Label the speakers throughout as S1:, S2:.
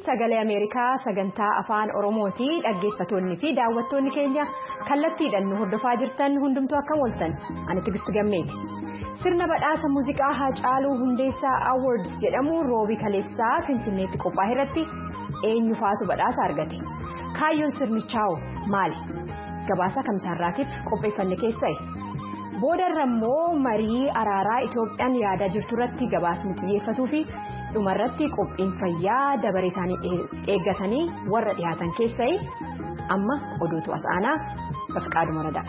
S1: sagalee Ameerikaa sagantaa afaan Oromooti dhaggeeffattoonni fi daawwattoonni keenya kallattiidhaan nu hordofaa jirtan hundumtuu akkam ooltan ani Tigist Gammeeti. Sirna badhaasa muuziqaa Haacaaluu Hundeessaa Awards jedhamu roobii kaleessaa Finfinneetti qophaa'e irratti eenyu faatu badhaasa argate? Kaayyoon sirnichaa maali? Gabaasa Kamisaarraatiif qopheeffanne keessa'e. Boodarra immoo marii araaraa Itoophiyaan yaadaa jirtu irratti gabaasni xiyyeeffatuu fi dhumarratti qophiin fayyaa dabaree isaanii eeggatanii warra dhiyaatan keessa'e amma oduutu as aanaa Bafqaaduu Maradaa.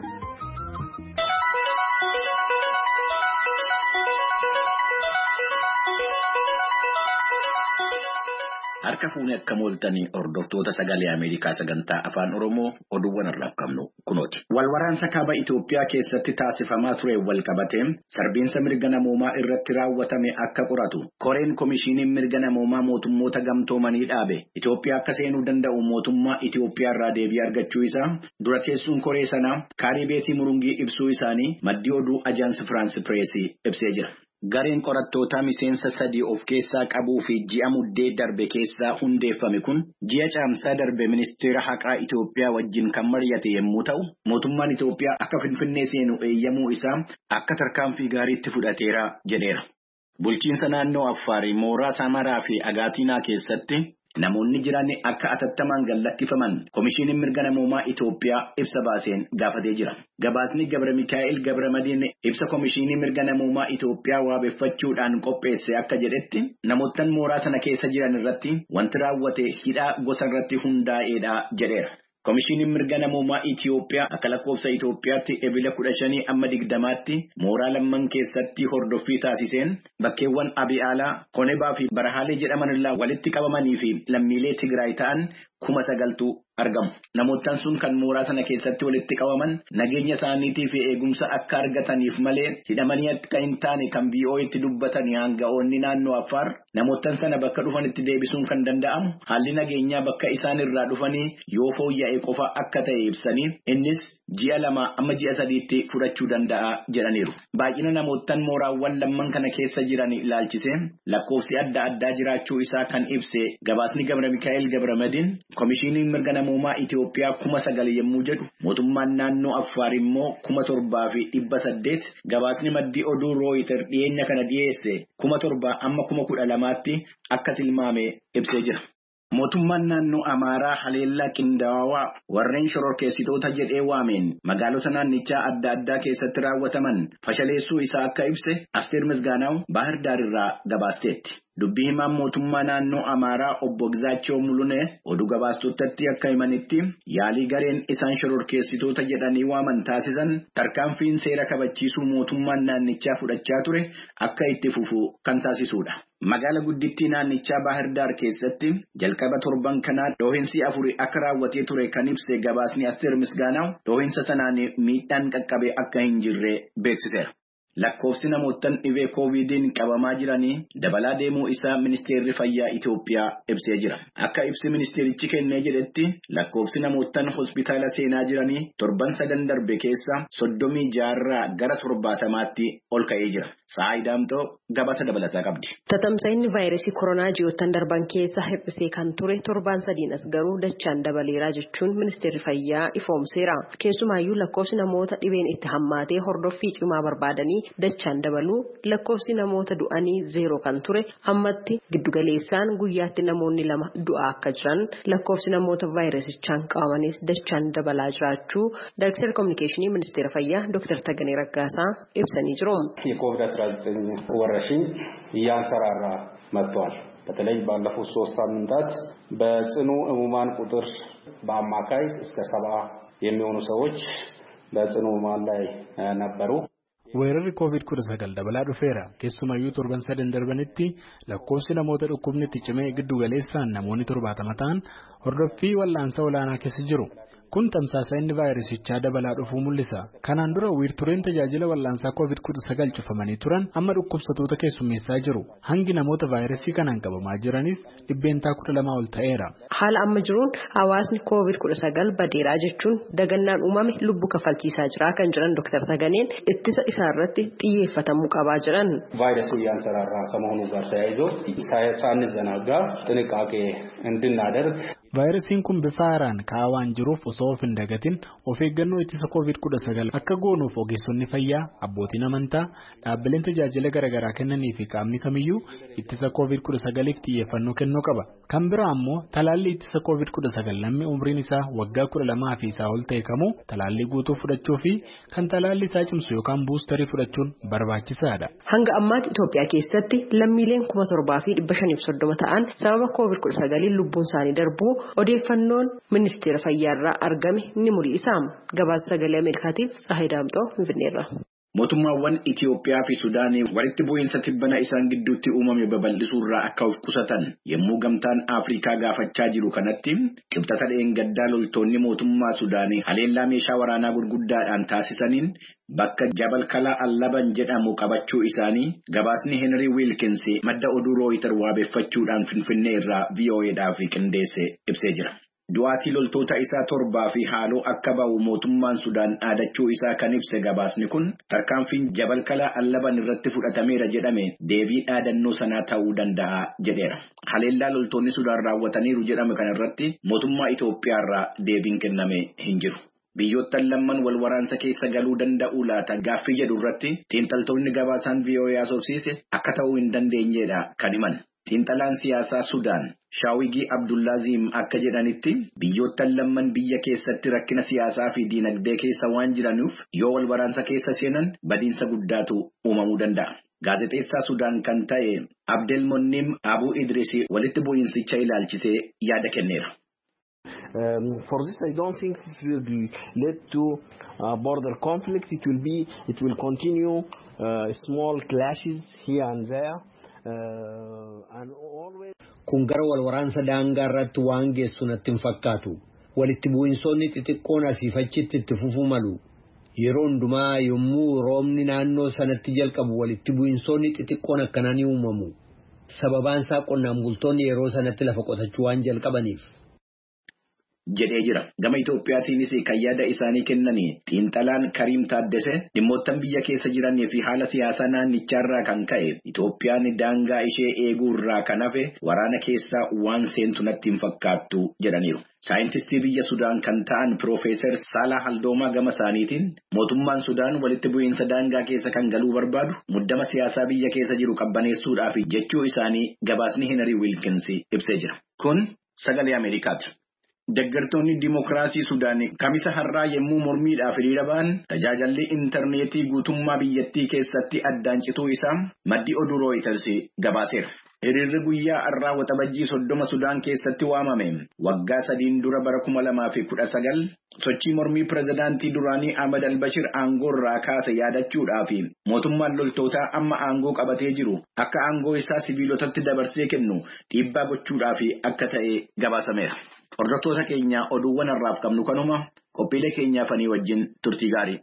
S2: Harka fuunee akka mooltanii hordoftoota sagalee Ameerikaa sagantaa afaan Oromoo oduuwwan irraa qabnu kunooti. Walwaraansa kaaba Itoophiyaa keessatti taasifamaa ture walqabatee sarbiinsa mirga namoomaa irratti raawwatame akka qoratu koreen komishiiniin mirga namoomaa mootummoota gamtoomanii dhaabe Itoophiyaa akka seenuu danda'u mootummaa Itoophiyaa irraa deebii argachuu isaa dura teessuun koree sanaa Kaaribeetii Murungii ibsuu isaanii maddii oduu Ajaansi Firaansi Pireesii ibsee jira. Gareen qorattootaa miseensa 3 of keessaa qabuu fi ji'a muddee darbe keessaa hundeeffame kun ji'a caamsaa darbe ministeera haqaa Itoophiyaa wajjin kan mari'ate yommuu ta'u mootummaan Itoophiyaa akka Finfinnee seenu eeyyamuu isaa akka tarkaanfii gaariitti fudhateera jedheera. Bulchiinsa naannoo Affaarii mooraa Samaraa fi Agaatinaa keessatti namoonni jiran akka atattamaan gallakkifaman komishiiniin mirga namoomaa Itoophiyaa ibsa baaseen gaafatee jira. Gabaasni Gabra Mikaa'el Gabramadiin ibsa komishiinii mirga namoomaa Itoophiyaa waabeffachuudhaan qopheesse akka jedhetti namoottan mooraa sana keessa jiran irratti wanti raawwate hidhaa gosa irratti hundaa'eedha jedheera. Komishiiniin mirga namoomaa Itoophiyaa akka lakkoofsa Itoophiyaatti ebila 15 amma 20tti mooraa lamman keessatti hordoffii taasiseen bakkeewwan Abiyaalaa, Konebaa fi Barahaalee jedhaman irraa walitti qabamanii fi lammiilee Tigraay ta'an 9,000tu argamu. Namoottan sun kan mooraa sana keessatti walitti qabaman nageenya isaaniitii fi eegumsa akka argataniif malee hidhamanii akka hin taane kan BO'tti dubbatanii hanga'oonni naannoo Affaar namoottan sana bakka dhufanitti deebisuun kan danda'amu haalli nageenyaa bakka isaan irraa dhufanii yoo fooyya'e qofa akka ta'e ibsanii innis ji'a 2 amma ji'a 3tti fudhachuu danda'a jedhaniiru. Baay'ina namoottan mooraawwan lamman kana keessa jiran ilaalchisee lakkoofsi adda addaa jiraachuu isaa kan ibse gabaasni Gabra Mikaa'el Gabramadiin komishiiniin mirga namoomaa Itoophiyaa 9,000 yommuu jedhu mootummaan naannoo Affaar immoo 7,800 gabaasni maddii oduu Rooyiter dhiyeenya kana dhiyeesse 7,000 amma 12,000tti akka tilmaame ibsee jira. Mootummaan naannoo Amaaraa haleellaa qindaawaa warreen shororkeessitoota jedhee waameen magaalota naannichaa adda addaa keessatti raawwataman fashaleessuu isaa akka ibse Asteer Misgaanaw Baahir Daar irraa gabaasteetti. Dubbii himaan mootummaa naannoo Amaaraa obbo Gizaachoo Mulunee oduu gabaastotatti akka himanitti yaalii gareen isaan shororkeessitoota jedhanii waaman taasisan tarkaanfiin seera kabachiisuu mootummaan naannichaa fudhachaa ture akka itti fufu kan taasisudha. Magaala guddittii naannichaa Baahir Daar keessatti jalqaba torban kanaa dhoohinsi 4 akka raawwatee ture kan ibse gabaasni Asteer Misgaanaw dhoohinsa sanaan miidhaan qaqqabe akka hin jirre beeksiseera. Lakkoofsi namoottan dhibee koovidiin qabamaa jiranii dabalaa deemuu isaa ministeerri fayyaa Itoophiyaa ibsee jira. Akka ibsi ministeerichi kennee jedhetti lakkoofsi namoottan hospitaala seenaa jiranii torban 3 darbe keessa 36 gara 70tti ol ka'ee jira. Saayidaamtoo gabaasa dabalataa qabdi.
S3: Tatamsa'inni vaayirasii koronaa ji'oottan darban keessa hir'isee kan ture torban 3 as garuu dachaan dabaleeraa jechuun ministeerri fayyaa ifoomseera. Keessumaayyuu lakkoofsi namoota dhibeen itti hammaatee hordoffii cimaa barbaadanii dachaan dabaluu lakkoofsi namoota du'anii 0 kan ture ammatti giddugaleessaan guyyaatti namoonni 2 du'aa akka jiran lakkoofsi namoota vaayirasichaan qabamanis dachaan dabalaa jiraachuu Daayireektar Kominikeeshinii ministeera fayyaa Dr. Taganee Raggaasaa ibsanii jiru.
S4: የኮቪድ-19 ወረርሽኝ እያንሰራራ መጥቷል። በተለይ ባለፉት 3 ሳምንታት በጽኑ ህሙማን ቁጥር በአማካይ እስከ 70 የሚሆኑ ሰዎች በጽኑ ህሙማን ላይ ነበሩ።
S5: weerarri COVID-19 dabalaa dhufeera. Keessumayyuu torban 3 darbanitti lakkoofsi namoota dhukkubni itti cimee giddu galeessaan namoonni 70 ta'an hordoffii wal'aansa olaanaa keessa jiru. Kun tamsaasa inni vaayirasichaa dabalaa dhufuu mul'isa. Kanaan dura wiirtuleen tajaajila wal'aansaa COVID-19 cufamanii turan amma dhukkubsattoota keessummeessaa jiru. Hangi namoota vaayirasii kanaan qabamaa jiranis 12% ol ta'eera.
S3: Haala amma jiruun hawaasni COVID-19 badeeraa jechuun dagannaan uumame lubbuu kafalchiisaa jira kan jiran Dr. Taganeen ittisa isaarratti xiyyeeffatamuu qabaa jiran.
S4: ቫይረሱ እያንሰራራ ከመሆኑ ጋር ተያይዞ ሳንዘናጋ ጥንቃቄ እንድናደርግ
S5: vaayirasiin kun bifa haaraan ka'aa waan jiruuf osoo of hin dagatin of eeggannoo ittisa COVID-19 akka goonuuf ogeessonni fayyaa, abbootiin amantaa, dhaabbileen tajaajila garaagaraa kennanii fi qaamni kamiyyuu ittisa COVID-19 xiyyeeffannoo kennuu qaba. Kan biraa ammoo talaalli ittisa COVID-19 lammii umriin isaa waggaa 12 fi isaa ol ta'e kamuu talaallii guutuu fudhachuu fi kan talaalli isaa cimsu yookaan buustarii fudhachuun barbaachisaadha.
S3: Hanga ammaatti Itoophiyaa keessatti lammiileen 7,530 ta'an sababa COVID-19 lubbuun isaanii darbuu odeeffannoon ministeera fayyaarraa argame ni mul'isa. Gabaasa sagalee Ameerikaatiif Tsahayi Daamxoo Finfinneerra.
S2: Mootummaawwan Itiyoophiyaa fi Sudaanii walitti bu'iinsa tibbana isaan gidduutti uumame babal'isuurraa akka of qusatan yommuu gamtaan Afrikaa gaafachaa jiru kanatti qibxata dheengaddaa loltoonni mootummaa Sudaanii haleellaa meeshaa waraanaa gurguddaadhaan taasisaniin bakka Jabal Kalaa Allaban jedhamu qabachuu isaanii gabaasni Henry Wilkins madda oduu Reuters waabeeffachuudhaan Finfinnee irraa VOA'dhaaf qindeesse ibsee jira. Du'aatii loltoota isaa 7 fi haaloo akka ba'u mootummaan Sudaan dhaadachuu isaa kan ibse gabaasni kun tarkaanfiin Jabal Kalaa Allaban irratti fudhatameera jedhame deebii dhaadannoo sanaa ta'uu danda'a jedheera. Haleellaa loltoonni Sudaan raawwataniiru jedhame kana irratti mootummaa Itoophiyaarraa deebiin kenname hin jiru. Biyyoottan lamman wal waraansa keessa galuu danda'u laata gaaffii jedhu irratti xiinxaltoonni gabaasaan VOA asoosiise akka ta'uu hin dandeenyedha kan himan. Xiinxalaan siyaasaa Sudaan Shaawigii Abdullaaziim akka jedhanitti biyyoottan lamman biyya keessatti rakkina siyaasaa fi diinagdee keessa waan jiranuuf yoo wal waraansa keessa seenan badiinsa guddaatu uumamuu danda'a. Gaazexeessaa Sudaan kan ta'e Abdelmonnim Abu Idrisi walitti bu'iinsicha ilaalchisee yaada kenneera.
S6: For this, I don't think this will lead to border conflict. It will continue small clashes here and there.
S7: Kun gara wal waraansa daangaa irratti waan geessu natti hin fakkaatu. Walitti bu'iinsoonni xixiqqoon asii fi achitti itti fufuu malu. Yeroo hundumaa yommuu roobni naannoo sanatti jalqabu walitti bu'iinsoonni xixiqqoon akkanaa ni uumamu. Sababaan isaa qonnaan bultoonni yeroo sanatti lafa qotachuu waan jalqabaniif.
S2: jedhee jira. Gama Itoophiyaatiinis kan yaada isaanii kennanii xiinxalaan Kariim Taaddese dhimmoottan biyya keessa jiranii fi haala siyaasaa naannicharraa kan ka'e Itoophiyaan daangaa ishee eeguurraa kan hafe waraana keessaa waan seentu natti hin fakkaattu jedhaniiru. Saayintistii biyya Sudaan kan ta'an Piroofeesar Saalaa Haldoomaa gama isaaniitiin mootummaan Sudaan walitti bu'iinsa daangaa keessa kan galuu barbaadu muddama siyaasaa biyya keessa jiru qabbaneessuudhaaf jechuu isaanii gabaasni Henry Wilkins ibsee jira. Kun sagalee Ameerikaati. Deeggartoonni Dimookiraasii Sudaan kamisa har'aa yommuu mormiidhaaf hiriira ba'an tajaajilli intarneetii guutummaa biyyattii keessatti addaan cituu isaa maddi oduu Reuters gabaaseera. Hiriirri guyyaa har'aa waxabajjii 30 Sudaan keessatti waamame waggaa 3 dura bara 2019 sochii mormii pirezidaantii duraanii Ahmad al-Bashir aangoo irraa kaase yaadachuudhaaf mootummaan loltootaa amma aangoo qabatee jiru akka aangoo isaa sibiilotatti dabarsee kennu dhiibbaa gochuudhaaf akka ta'e gabaasameera. Hordoftoota keenya oduuwwan har'aaf qabnu kanuma qophiilee keenyaafanii wajjin turtii gaarii.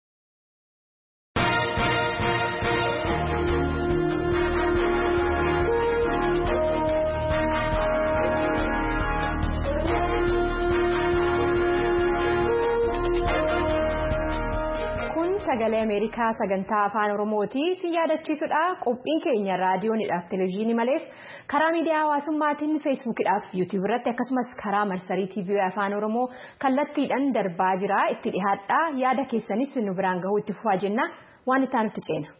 S1: Sagalee Ameerikaa sagantaa afaan Oromooti si yaadachiisudha. Qophiin keenya raadiyoonidhaaf televezyiinii malees karaa miidiyaa hawaasummaatiin feesbuukidhaaf yuutuub irratti akkasumas karaa marsarii TV afaan Oromoo kallattiidhaan darbaa jira. Itti dhihaadhaa yaada keessanis nu biraan gahuu itti fufaa jenna. Waan itti aanutti ceena.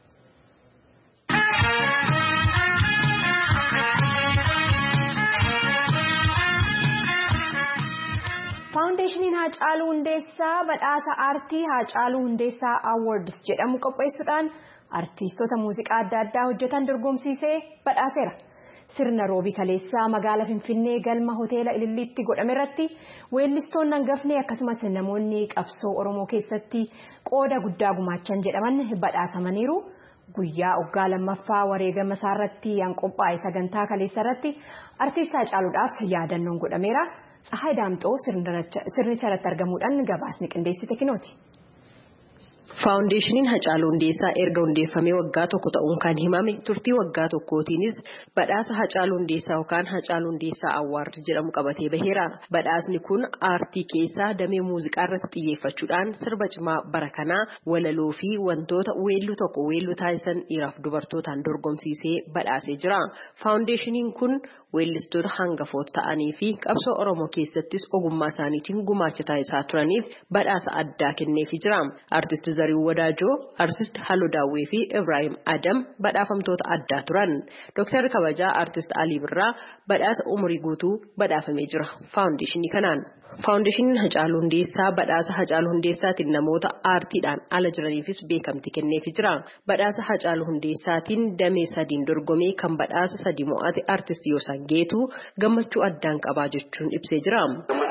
S1: Faawundeeshiniin Haacaaluu Hundeessaa badhaasa aartii Haacaaluu Hundeessaa Awards jedhamu qopheessuudhaan artiistota muuziqaa adda addaa hojjetan dorgomsiisee badhaaseera. Sirna roobii kaleessaa magaalaa Finfinnee galma hoteela Ililliitti godhame irratti weellistoonni hangafni akkasumas namoonni qabsoo Oromoo keessatti qooda guddaa gumaachan jedhaman badhaasamaniiru. Guyyaa waggaa lammaffaa wareegama isaarratti qophaa'e sagantaa kaleessa irratti artiist Haacaaluudhaaf yaadannoon godhameera. Tsahaay Daamxoo sirnicha irratti argamuudhaan gabaasni qindeessite kinooti.
S3: Faawundeeshiniin Hacaaluu Hundeessaa erga hundeeffamee waggaa tokko ta'uun kan himame turtii waggaa tokkootiinis badhaasa Hacaaluu Hundeessaa yookaan Hacaaluu Hundeessaa Awwaard jedhamu qabatee baheera. Badhaasni kun aartii keessaa damee muuziqaa irratti xiyyeeffachuudhaan sirba cimaa bara kanaa walaloo fi wantoota weelluu tokko weelluu taasisan dhiiraaf dubartootaan dorgomsiisee badhaasee jira. Faawundeeshiniin kun weellistoota hangafoota ta'anii fi qabsoo Oromoo keessattis ogummaa isaaniitiin gumaacha taasisaa turaniif badhaasa addaa kenneefii jira. Artisti Zariuu Wadaajoo, Artist Halluu Daawwee fi Ibrahim Adam badhaafamtoota addaa turan. Dooktarri kabajaa Artist Alii Birraa badhaasa umurii guutuu badhaafamee jira faawundeeshinii kanaan. Faawundeeshiniin Hacaaluu Hundeessaa badhaasa Hacaaluu Hundeessaatiin namoota aartiidhaan ala jiraniifis beekamtii kenneefii jira. Badhaasa Hacaaluu Hundeessaatiin damee sadiin dorgomee kan badhaasa sadi mo'ate Artist Yoosan Geetuu gammachuu addaan qabaa jechuun ibsee jira.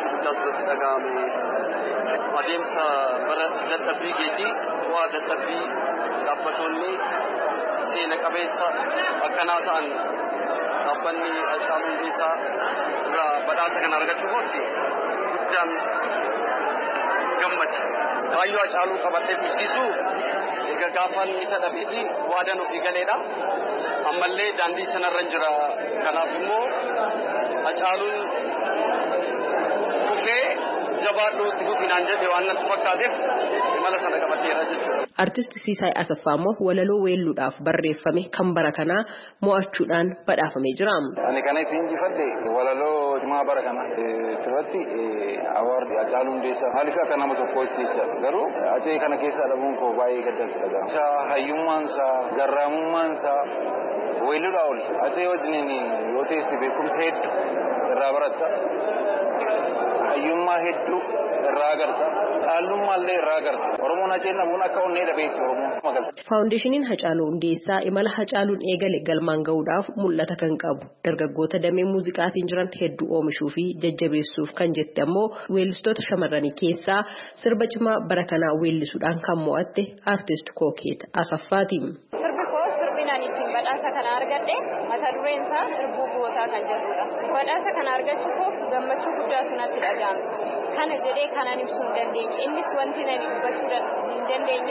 S8: Adeemsa bara dadhabbii keetii waa dadhabbii dhaabbattoonni seena qabeessa akkanaa ta'an dhaabbanni Hacaaluu Hundeessaa irraa badhaasa kana argachuuf guddaan gammade. Kaayyoo Hacaaluu qabatee ibsisuu egaa gaafaan isa dhabeeti waadaan ofii galeedha. Ammallee daandii sanarra jira. Kanaaf immoo Hacaaluun kufee jabaadhuutti guddinaan jedhee waan natti fakkaateef imala sana qabateera jechuudha.
S3: Artisti Siisaay Asaffaa immoo walaloo weelluudhaaf barreeffame kan bara kanaa mo'achuudhaan badhaafamee jira.
S9: Ani kana ittiin injifadhe walaloo cimaa bara kana irratti awaardi Hacaaluu Hundeessaa maaliif akka nama tokkootti jecha garuu acee kana keessaa dhabuun koo baay'ee gaddatti dhaga'ama. Isa hayyummaansaa garraamummaansaa weelluudhaa oli acee wajjiniin yoo teessi beekumsa hedduu irraa baratta. Hayyummaa hedduu irraa agarta. Dhaallummaallee irraa agarta. Oromoon Haceen namuun akka onnee dhabeetti Oromoon magalta.
S3: Faawundeeshiniin Hacaaluu Hundeessaa imala Hacaaluun eegale galmaan gahuudhaaf mul'ata kan qabu. Dargaggoota damee muuziqaatiin jiran hedduu oomishuu fi jajjabeessuuf kan jette ammoo weellistoota shamarranii keessaa sirba cimaa bara kanaa weellisuudhaan kan mo'atte Artist Kookeet Asaffaati.
S10: Ittiin badhaasa kana argadhe mata dureen isaa sirbuu gootaa kan jedhudha. Badhaasa kana argachuuf gammachuu guddaatu natti dhaga'ame. Kana jedhee kanan ibsuu hin dandeenye. Innis wanti nani dubbachuu hin dandeenye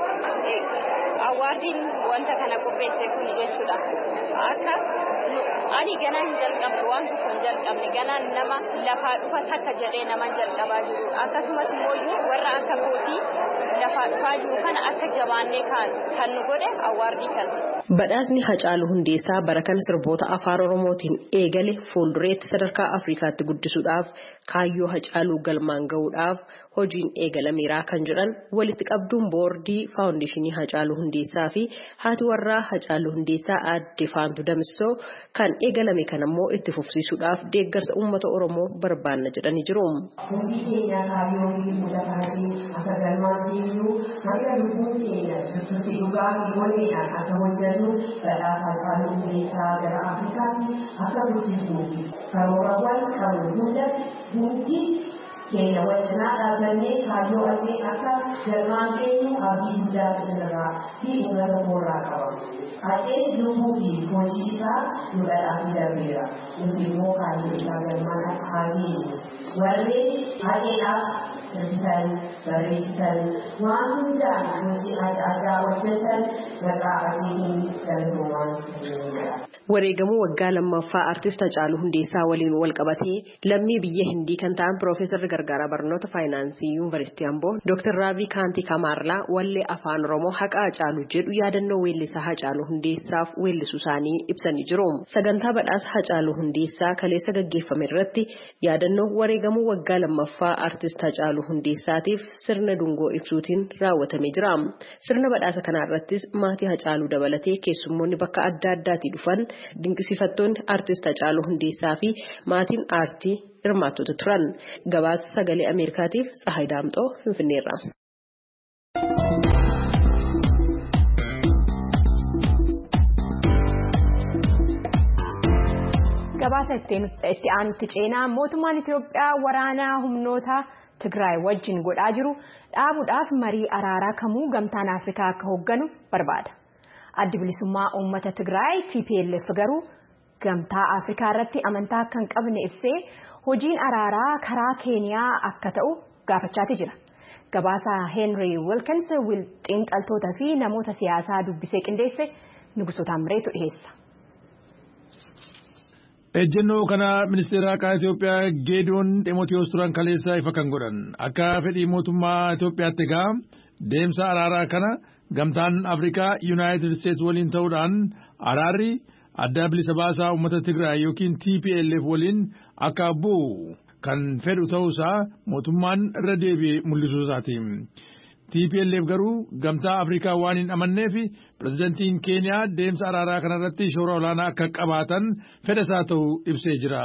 S10: awwaardiin wanta kana qopheesse kun jechuudha. Akka ani ganaa hin jalqabne waan tokko hin jalqabne ganaan nama lafaa dhufa takka jedhee nama jalqabaa jiru. Akkasumas immoo warra akka kootii lafaa dhufaa jiru kana akka jabaannee kan nu godhe awwaardii kana.
S3: Badhaasni Hacaaluu Hundeessaa bara kana sirboota afaan Oromootiin eegale fuuldureetti sadarkaa Afrikaatti guddisuudhaaf kaayyoo Hacaaluu galmaan gahuudhaaf hojiin eegalameeraa kan jedhan walitti qabduun boordii faawundeeshinii Hacaaluu Hundeessaa fi haati warraa Hacaaluu Hundeessaa aadde Faantuu Damissoo kan eegalame kan ammoo itti fufsiisuudhaaf deeggarsa uummata Oromoo barbaanna jedhanii jiru.
S11: Hundi keenya kaayyoo fi mul'ataanii akka galmaan deemnu hanga lubbuun keenya jirtutti dhugaa fi waliidhaan akka hojjennu badhaasa Hacaaluu Hundeessaa gara Afrikaatti akka guddisnuu fi karoorawwan qabu hunda hundi keenya wajjinaa dhaabannee kaayyoo ajee akka galmaan geenyu abdii guddaa irraa fi uummata koorraa qaba. Ajeen lubbuu fi hojii isaa nu badhaasee darbeera. Nuti immoo kaayyoo isaa galmaan akka haa geenyu. Warreen ajeedhaaf sirbisan, barreessisan, waan hundaan hojii adda addaa hojjetan maqaa ajeetiin galmoomaan jiruudha.
S3: Wareegamuu waggaa lammaffaa Artist Hacaaluu Hundeessaa waliin wal qabatee lammii biyya Hindii kan ta'an Piroofeesarri Gargaaraa Barnoota Faayinaansii Yuunivarsiitii Amboo Dr. Raavii Kaantii Kamaarlaa wallee afaan Oromoo haqa Hacaaluu jedhu yaadannoo weellisaa Hacaaluu Hundeessaaf weellisuu isaanii ibsanii jiru. Sagantaa badhaasa Hacaaluu Hundeessaa kaleessa gaggeeffame irratti yaadannoo wareegamuu waggaa lammaffaa Artist Hacaaluu Hundeessaatiif sirna dungoo ibsuutiin raawwatamee jira. Sirna badhaasa kana irrattis maatii Hacaaluu dabalatee keessummoonni bakka adda addaatii dhufan dinqisiifattoonni Artist Hacaaluu Hundeessaa fi maatiin aartii hirmaattota turan. Gabaasa sagalee Ameerikaatiif Tsahaay Daamxoo Finfinneerra.
S1: Gabaasa itti aanutti ceenaa mootummaan Itoophiyaa waraanaa humnoota Tigraay wajjin godhaa jiru dhaabuudhaaf marii araaraa kamuu gamtaan Afrikaa akka hoogganu barbaada. Addi bilisummaa uummata Tigraay TPLF garuu gamtaa Afrikaa irratti amantaa akka hin qabne ibsee hojiin araaraa karaa Keeniyaa akka ta'u gaafachaati jira. Gabaasa Henry Wilkins xiinxaltoota fi namoota siyaasaa dubbisee qindeesse Nugusoota Amreetu dhiyeessa.
S12: Ejjennoo kana ministeera haqaa Itoophiyaa Geediyoon Ximootiyoos turan kaleessa ifa kan godhan akka fedhii mootummaa Itoophiyaatti egaa deemsa araaraa kana gamtaan Afrikaa Yuunaayitid Isteetsi waliin ta'uudhaan araarri adda bilisa baasaa uummata Tigraay yookiin TPLF waliin akka bu'u kan fedhu ta'uusaa mootummaan irra deebi'ee mul'isuu isaati. TPLF garuu gamtaa Afrikaa waan hin amanneef pirezidantiin Keeniyaa deemsa araaraa kanarratti shoora olaanaa akka qabaatan fedha isaa ta'uu ibsee jira.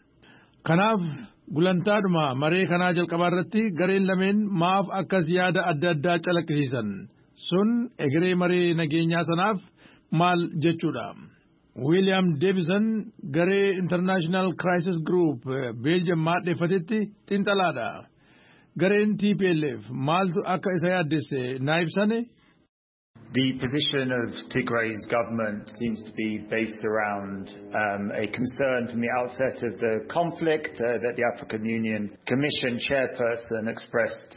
S12: Kanaaf gulantaadhuma maree kanaa jalqabaa irratti gareen lameen maaf akkas yaada adda addaa calaqqisiisan sun egeree maree nageenyaa sanaaf maal jechuudha. William Davison garee International Crisis Group Belgium maadheeffatetti xiinxalaadha. Gareen TPLF maaltu akka isa yaaddesse naa ibsane.
S13: The position of Tigray's government seems to be based around a concern from the outset of the conflict that the African Union Commission chairperson expressed.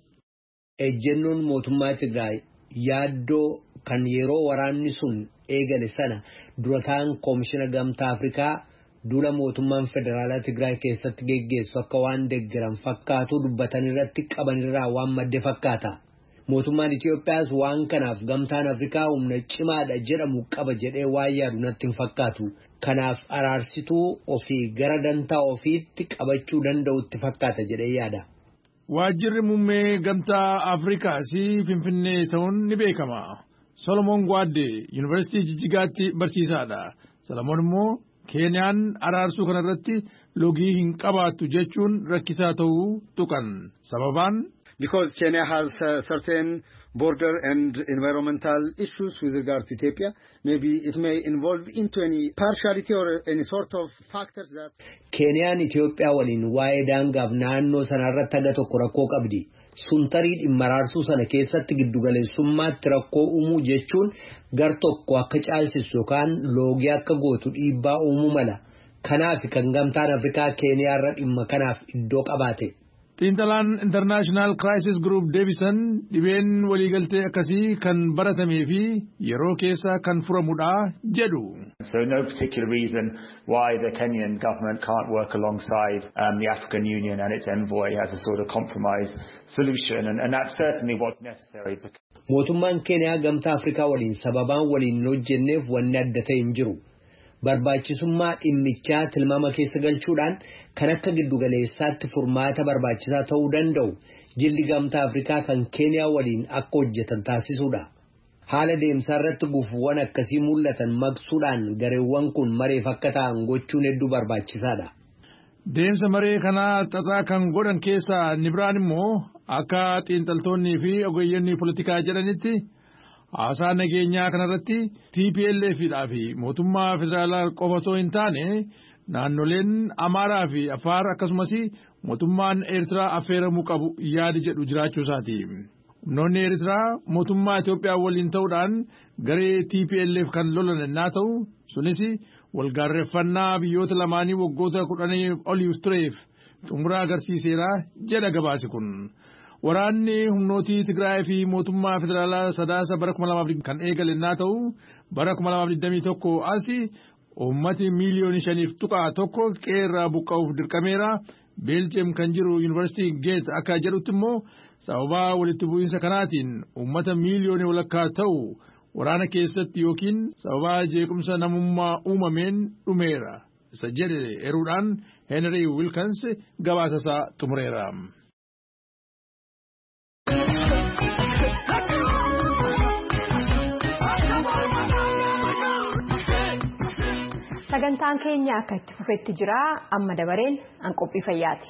S7: Ejjennoon mootummaa Tigraay yaaddoo kan yeroo waraanni sun eegale sana durataan koomishina gamtaa Afrikaa duula mootummaan federaalaa Tigraay keessatti geggeessu akka waan deeggaran fakkaatu dubbatan irratti qabanirraa waan madde fakkaata. Mootummaan Itoophiyaas waan kanaaf gamtaan Afrikaa humna cimaadha jedhamu qaba jedhee waan yaadu natti hin fakkaatu. Kanaaf araarsituu ofii gara dantaa ofiitti qabachuu danda'utti fakkaata jedhee yaada.
S12: Waajjirri muummee gamtaa Afrikaas Finfinnee ta'uun ni beekama. Solomon Gwaadde Yuunivarsiitii Jijjigaatti barsiisaadha. Solomon immoo Keeniyaan araarsuu kanarratti logii hin qabaattu jechuun rakkisaa ta'uu tuqan. Sababaan
S14: because Kenya has certain border and environmental issues with regard to Ethiopia, maybe it may involve into any partiality or any sort of factors that
S7: Keniyaan Itoophiyaa waliin waa'ee daangaaf naannoo sanarratti aga tokko rakkoo qabdi. Suntarii dhimma araarsuu sana keessatti giddugaleessummaatti rakkoo uumuu jechuun gar tokko akka caalchisu yookaan loogii akka gootu dhiibbaa uumuu mala. Kanaaf kan gamtaan Afrikaa Keeniyaarra dhimma kanaaf iddoo qabaate.
S12: Xiinxalaan International Crisis Group Davison dhibeen waliigaltee akkasii kan baratamee fi yeroo keessa kan furamudha jedhu.
S13: So no particular reason why the Kenyan government can't work alongside the African Union and its envoy as a sort of compromise solution and that's certainly what's necessary.
S7: Mootummaan Keeniyaa gamtaa Afrikaa waliin sababaan waliin hojjenneef wanni adda ta'e hin jiru. Barbaachisummaa dhimmichaa tilmaama keessa galchuudhaan kan akka giddugaleessaatti furmaata barbaachisaa ta'uu danda'u jilli gamtaa Afrikaa kan Keeniyaa waliin akka hojjetan taasisuudha. Haala deemsaa irratti gufuuwwan akkasii mul'atan maqsuudhaan gareewwan kun mareef akka ta'an gochuun hedduu barbaachisaadha.
S12: Deemsa maree kanaa xaxaa kan godhan keessaa inni biraan immoo akka xiinxaltoonnii fi ogeeyyonni poolitikaa jedhanitti haasaa nageenyaa kanarratti TPLFidhaa fi mootummaa federaalaa qofa osoo hin taane naannoleen Amaaraa fi Afaar akkasumas mootummaan Eertiraa affeeramuu qabu yaadi jedhu jiraachuu isaati. Humnoonni Eertiraa mootummaa Itoophiyaa waliin ta'uudhaan garee TPLF kan lolan ennaa ta'u sunis walgaarreeffannaa biyyoota lamaanii waggoota 10 oliif tureef xumura agarsiiseera jedha gabaasi kun. Waraanni humnootii Tigraay fi mootummaa federaalaa sadaasa bara 2020 kan eegale ennaa ta'u bara 2021 asi ummati miiliyoonii 5.1 qeerraa buqqa'uuf dirqameera. Beeljeem kan jiru Yuunivarsiitii Geet akka jedhutti immoo sababaa walitti bu'iinsa kanaatiin ummata miiliyoonii walakkaa ta'u waraana keessatti yookiin sababaa jeequmsa namummaa uumameen dhumeera. Isa jedhe eeruudhaan Henry Wilkins gabaasa isaa xumureera.
S1: Sagantaan keenya akka itti fufetti jira amma dabareen an qophii fayyaati.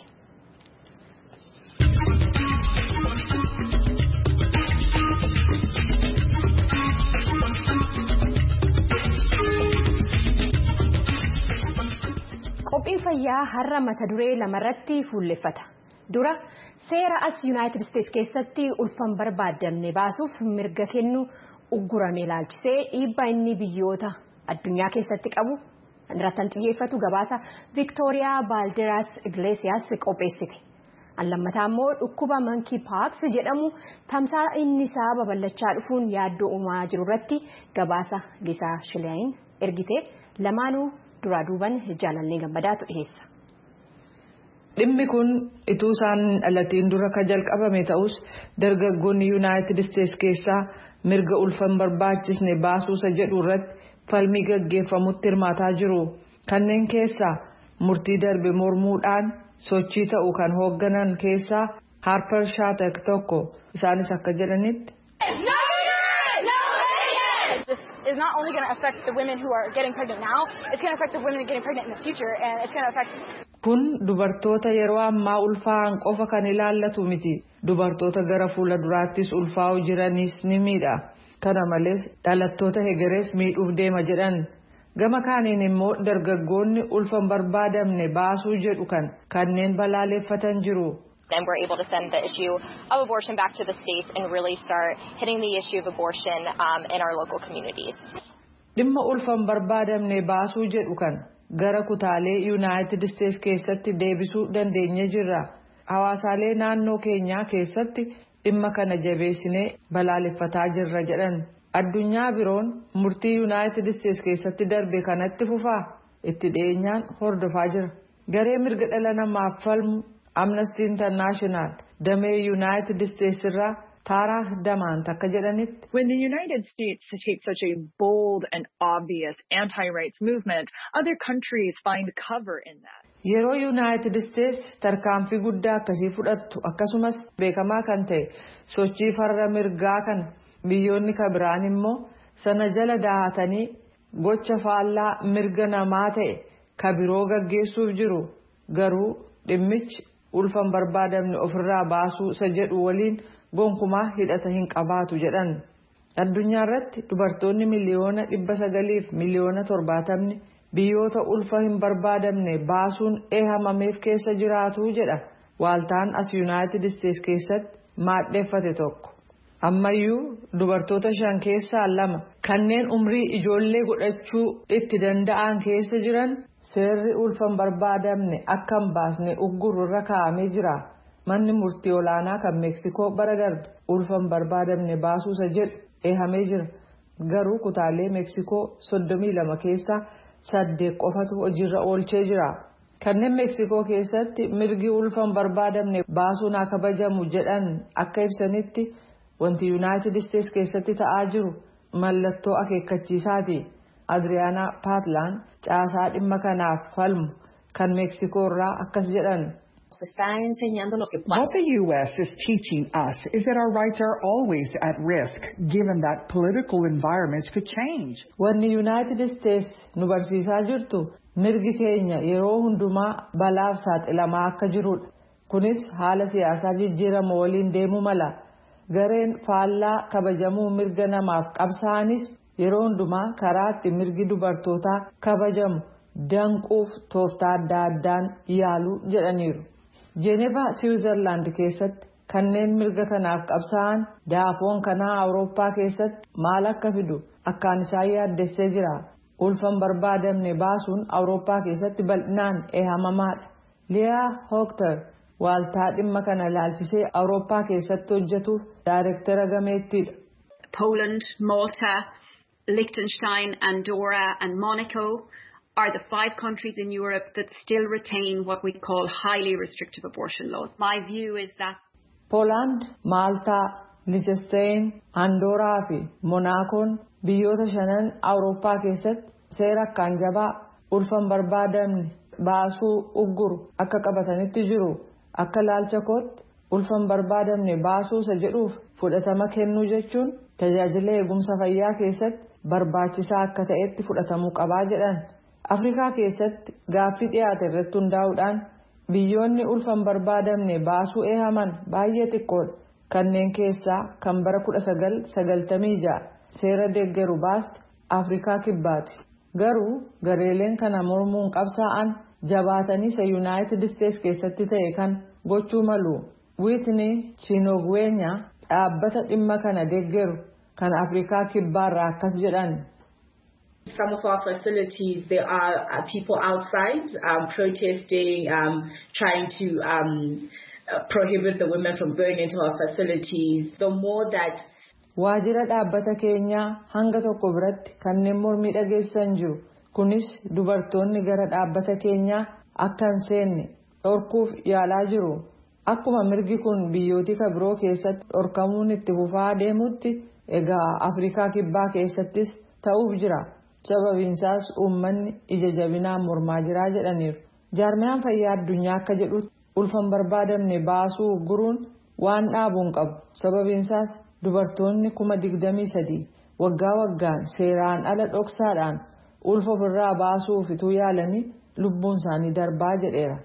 S1: Qophiin fayyaa har'a mata duree lamarratti fuulleffata. Dura seera as Yuunaayitid Isteetsi keessatti ulfan barbaadamne baasuuf mirga kennu uggurame ilaalchisee dhiibbaa inni biyyoota addunyaa keessatti qabu irratti xiyyeeffatu gabaasa Victoria Balderas Iglesias qopheessite. Allammataa immoo dhukkuba monkey pox jedhamu tamsaa'inni isaa babal'achaa dhufuun yaaddoo uumaa jiru irratti gabaasa Lisaa Shilayin ergite lamaanuu duraa duuban jaalallee gammadaatu dhiyeessa.
S15: Dhimmi kun ituu isaan dhalatiin dura ka jalqabame ta'us dargaggoonni United States keessaa mirga ulfan barbaachisne baasuusa jedhu irratti falmii gaggeeffamutti hirmaataa jiru. Kanneen keessaa murtii darbe mormuudhaan sochii ta'uu kan hoogganan keessaa Harper Shatek tokko isaanis akka jedhanitti.
S16: This is not only going to affect the women who are getting pregnant now, it's going to affect the women getting pregnant in the future, and it's going to affect.
S15: Kun dubartoota yeroo ammaa ulfaa'an qofa kan ilaallatu miti. Dubartoota gara fuula duraattis ulfaa'u jiranis ni miidha. Kana malees dhalattoota hegerees miidhuuf deema jedhan. Gama kaaniin immoo dargaggoonni ulfan barbaadamne baasuu jedhu kanneen balaaleffatan jiru.
S17: And we're able to send the issue of abortion back to the states and really start hitting the issue of abortion in our local communities.
S15: Dhimma ulfan barbaadamne baasuu jedhu gara kutaalee United States keessatti deebisuu dandeenye jirra. Hawaasaalee naannoo keenyaa keessatti dhimma kana jabeessinee balaaleffataa jirra jedhan. Addunyaa biroon murtii United States keessatti darbe kanatti fufaa itti dhiyeenyaan hordofaa jira. Garee mirga dhala namaaf falmu Amnesty International damee United States irraa Tara Damant akka jedhanitti.
S18: When the United States takes such a bold and obvious anti-rights movement, other countries find cover in that.
S15: Yeroo United States tarkaanfii guddaa akkasii fudhattu akkasumas beekamaa kan ta'e sochii farra mirgaa kan biyyoonni kabiraan immoo sana jala daahatanii gocha faallaa mirga namaa ta'e kabiroo gaggeessuuf jiru. Garuu dhimmichi ulfan barbaadamne ofirraa baasuu isa jedhu waliin gonkumaa hidhata hin qabaatu jedhan. Addunyaa irratti dubartoonni miliyoona 900 fi miliyoona 70 biyyoota ulfa hin barbaadamne baasuun eehamameef keessa jiraatu jedha waaltaan as United States keessatti maadheeffate tokko. Ammayyuu dubartoota 5 keessaa 2 kanneen umrii ijoollee godhachuu itti danda'an keessa jiran seerri ulfan barbaadamne akka hin baasne ugguru irra kaa'amee jira. Manni murtii olaanaa kan Meeksikoo bara darbe ulfan barbaadamne baasuusa jedhu eehamee jira. Garuu kutaalee Meeksikoo 32 keessaa 8 qofatu hojiirra oolchee jira. Kanneen Meeksikoo keessatti mirgi ulfan barbaadamne baasuun akka kabajamu jedhan akka ibsanitti wanti United States keessatti ta'aa jiru mallattoo akeekkachiisaati. Adriana Patlan caasaa dhimma kanaaf falmu kan Meeksikoo irraa akkas jedhan.
S19: What the U.S. is teaching us is that our rights are always at risk, given that political environments could change.
S15: Wanni United States nu barsiisaa jirtu mirgi keenya yeroo hundumaa balaaf saaxilamaa akka jirudha. Kunis haala siyaasaa jijjiirama waliin deemuu mala. Gareen faallaa kabajamuu mirga namaaf qabsaanis yeroo hundumaa karaatti mirgi dubartootaa kabajamu danquuf tooftaa adda addaan yaaluu jedhaniiru. Jeenevaa Siwiizerlaand keessatti kanneen mirga kanaaf qabsaa'an daafoon kanaa Awurooppaa keessatti maal akka fidu akkaan isaan yaaddessee jira. Ulfan barbaadamne baasuun Awurooppaa keessatti bal'inaan eehamamaadha. Liyaa Hooktar waaltaa dhimma kana ilaalchisee Awurooppaa keessatti hojjetuuf daayireektara gameettiidha.
S20: Poland, Malta, Liechtenstein, Andorra and Monaco are the 5 countries in Europe that still retain what we call highly restrictive abortion laws. My view is that
S15: Poland, Malta, Liechtenstein, Andorra fi Monacoon biyyoota 5 Awurooppaa keessatti seera akkaan jabaa ulfan barbaadamne baasuu ugguru akka qabatanitti jiru. Akka laalcha kootti ulfan barbaadamne baasuusa jedhuuf fudhatama kennuu jechuun tajaajila eegumsa fayyaa keessatti barbaachisaa akka ta'etti fudhatamuu qabaa jedhan. Afrikaa keessatti gaaffii dhiyaate irratti hundaa'uudhaan biyyoonni ulfan barbaadamne baasuu eehaman baay'ee xiqqoodha. Kanneen keessaa kan bara 1996 seera deeggaru baaste Afrikaa kibbaati. Garuu gareeleen kana mormuun qabsaa'an jabaatanii isa United States keessatti ta'e kan gochuu malu. Whitney Chinogwenya dhaabbata dhimma kana deeggaru kan Afrikaa kibbaarraa akkas jedhan.
S21: Some of our facilities, there are people outside protesting, trying to prohibit the women from going into our facilities. The more that
S15: waajjira dhaabbata keenyaa hanga tokko biratti kanneen mormii dhageessan jiru. Kunis dubartoonni gara dhaabbata keenyaa akka hin seenne dhorkuuf yaalaa jiru. Akkuma mirgi kun biyyoota biroo keessatti dhorkamuun itti fufaa deemutti egaa Afrikaa Kibbaa keessattis ta'uuf jira. Sababiinsaas uummanni ija jabinaan mormaa jira jedhaniiru. Jaarmiyaan fayyaa addunyaa akka jedhutti ulfan barbaadamne baasuu guruun waan dhaabuun qabu. Sababiinsaas dubartoonni 23,000 waggaa waggaan seeraan ala dhoksaadhaan ulfa ofirraa baasuuf ituu yaalanii lubbuun isaanii darbaa jedheera.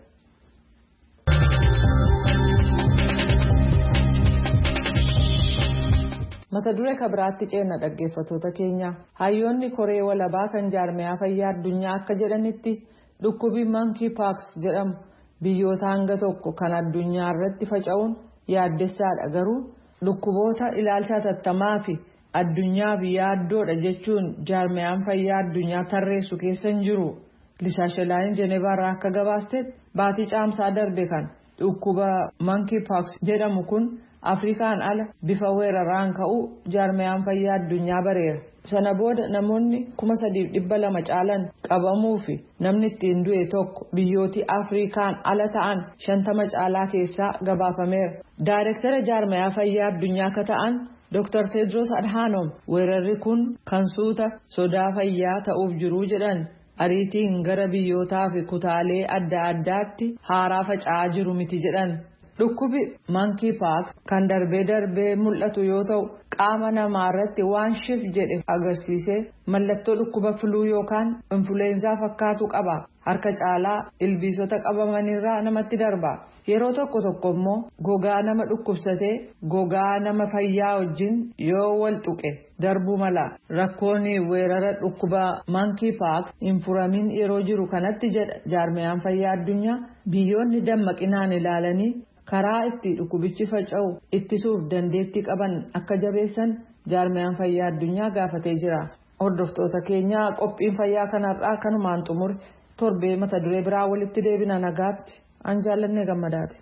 S15: Mata duree kabiraatti ceena dhaggeeffatoota keenya hayyoonni koree walabaa kan jaarmiyaa fayyaa addunyaa akka jedhanitti dhukkubi monkeypox jedhamu biyyoota hanga tokko kan addunyaa irratti faca'uun yaaddessaadha. Garuu dhukkuboota ilaalcha hatattamaa fi addunyaaf yaaddoodha jechuun jaarmiyaan fayyaa addunyaa tarreessu keessa hin jiru. Lisaashelaayeen Jeneevaarraa akka gabaastetti baatii caamsaa darbe kan dhukkuba monkeypox jedhamu kun Afrikaan ala bifa weeraraan ka'uu jaarmiyaan fayyaa addunyaa bareera. Sana booda namoonni 3,200 caalan qabamuu fi namni ittiin du'e tokko biyyooti Afrikaan ala ta'an 50 caalaa keessaa gabaafameera. Daayirektara jaarmiyaa fayyaa addunyaa akka ta'an Dr. Tedros Adhanom weerarri kun kan suuta sodaa fayyaa ta'uuf jiru jedhan. Ariitiin gara biyyootaa fi kutaalee adda addaatti haaraa faca'aa jiru miti jedhan. Dhukkubi monkeypox kan darbee mul'atu yoo ta'u qaama namaa irratti waan shif jedhe agarsiisee mallattoo dhukkuba fluu yookaan influenza fakkaatu qaba. Harka caalaa ilbiisota qabamanirraa namatti darba. Yeroo tokko immoo gogaa nama dhukkubsatee gogaa nama fayyaa wajjin yoo wal tuqe darbuu mala. Rakkoon weerara dhukkuba monkeypox hin furamin yeroo jiru kanatti jedha jaarmiyaan fayyaa addunyaa biyyoonni dammaqinaan ilaalanii karaa itti dhukkubichi faca'u ittisuuf dandeettii qaban akka jabeessan jaarmiyaan fayyaa addunyaa gaafatee jira. Hordoftoota keenya qophiin fayyaa kanarraa kanumaan xumure torbee mata duree biraa walitti deebina nagaatti an jaallannee gammadaati.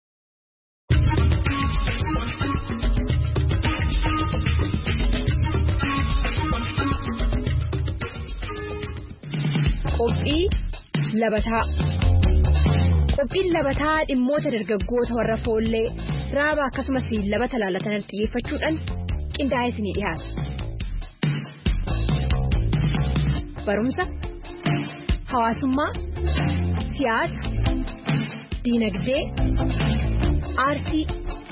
S1: Qophii labataa. Qophiin labataa dhimmoota dargaggoota warra foollee raaba akkasumas labata laalatan xiyyeeffachuudhaan qindaa'ee isinii dhiyaata. Barumsa, hawaasummaa, siyaasa, diinagdee, aartii,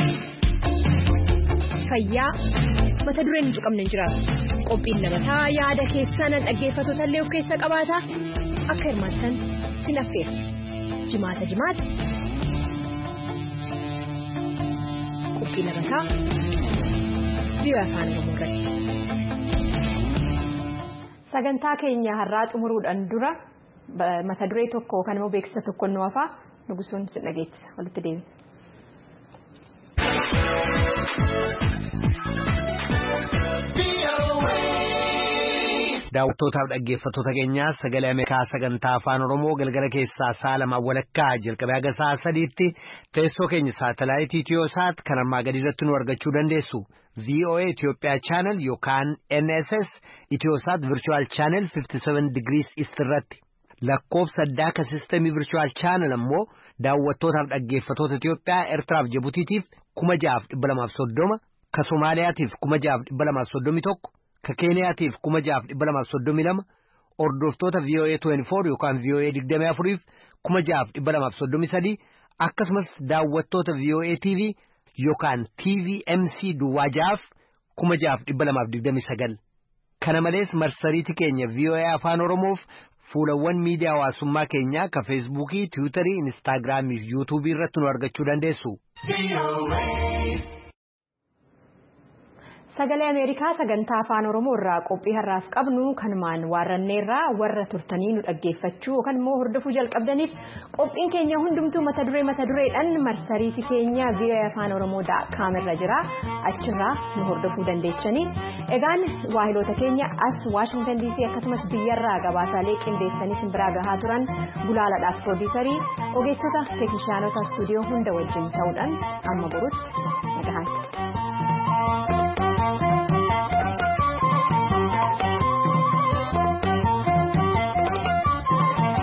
S1: fayyaa mata dureen hin tuqamne hin jiraatu. Qophiin labataa yaada keessan dhaggeeffattoota illee of keessa qabaata akka hirmaattan sin affeera. Jimaata qophii labataa biyya afaan Oromoo irratti.
S3: Sagantaa keenya har'aa xumuruudhaan dura mata duree tokko kan immoo beeksisa tokko nu hafaa nugusuun sin dhageessisa walitti deebiin.
S7: Daawwattootaaf dhaggeeffattoota keenyaa sagalee Ameerikaa sagantaa afaan Oromoo galgala keessaa sa'a lamaa walakkaa jalqabee haga sa'a sadiitti teessoo keenya saatalaayitii Itiyoosaat kan ammaa gadi irratti nu argachuu dandeessu. VOA Itoophiyaa Channel yookaan NSS Itiyoosaat Virtual Channel 57 degrees East irratti. Lakkoofsa addaa ka sistemii Virtual Channel ammoo daawwattootaaf dhaggeeffattoota Itoophiyaa Eertiraaf Jibutiitiif 6,230 ka Somaaliyaatiif 6,231 ka Keeniyaatiif 6,232 hordoftoota VOA 24 yookaan VOA 24 6,233 akkasumas daawwattoota VOA TV yookaan TVMC Duwwaajaaf 6,229 kana malees marsariitii keenya VOA afaan Oromoof fuulawwan miidiyaa hawaasummaa keenyaa ka Feesbuukii, Tiwiitarii, Instaagiraamii fi Yuutuubii irratti nu argachuu dandeessu.
S1: Sagalee Ameerikaa sagantaa afaan Oromoo irraa qophii har'aaf qabnu kanumaan waarranneerraa warra turtanii nu dhaggeeffachuu yookaan immoo hordofuu jalqabdaniif qophiin keenya hundumtuu mata dureedhaan marsariitii keenya voafaanoromoo.com irra jira achirraa nu hordofuu dandeechanii egaan waahiloota keenya as Washington DC akkasumas biyyarraa gabaasaalee qindeessanii simbiraa gahaa turan gulaaladhaaf pirooduusarii ogeessota teeknishaanota istuudiyoo hunda wajjin ta'uudhaan amma borutti.